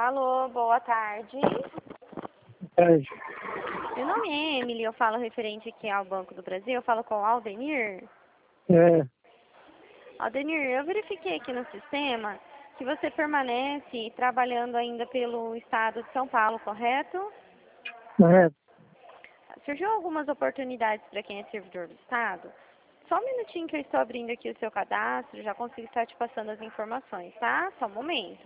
Alô, boa tarde. Tarde. Meu nome é Emily, eu falo referente aqui ao Banco do Brasil, eu falo com o Aldenir. É, Aldenir, eu verifiquei aqui no sistema que você permanece trabalhando ainda pelo estado de São Paulo, correto? correto. Surgiu algumas oportunidades para quem é servidor do estado. Só um minutinho que eu estou abrindo aqui o seu cadastro, já consigo estar te passando as informações, tá? Só um momento.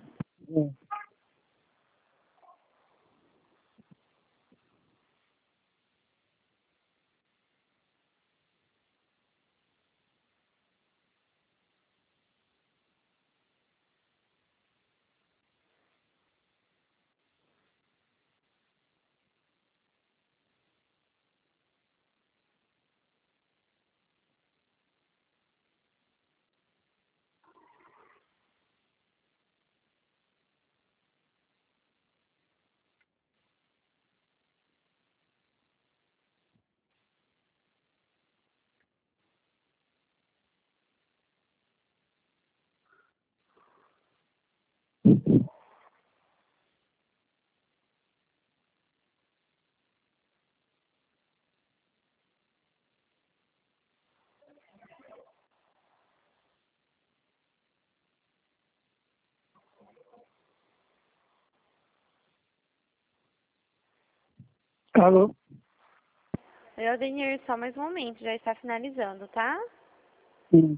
Alô? Oi, Aldenir, só mais um momento, já está finalizando, tá? Sim.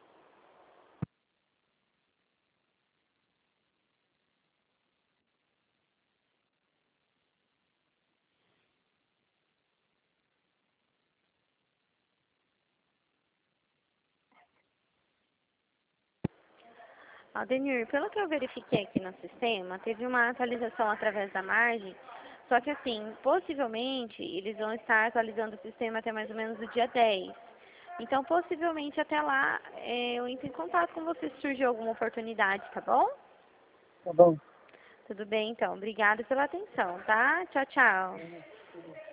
Aldenir, pelo que eu verifiquei aqui no sistema, teve uma atualização através da margem, só que assim, possivelmente eles vão estar atualizando o sistema até mais ou menos o dia 10. Então, possivelmente até lá eu entro em contato com você se surgir alguma oportunidade, tá bom? Tá bom. Tudo bem, então. Obrigada pela atenção, tá? Tchau, tchau.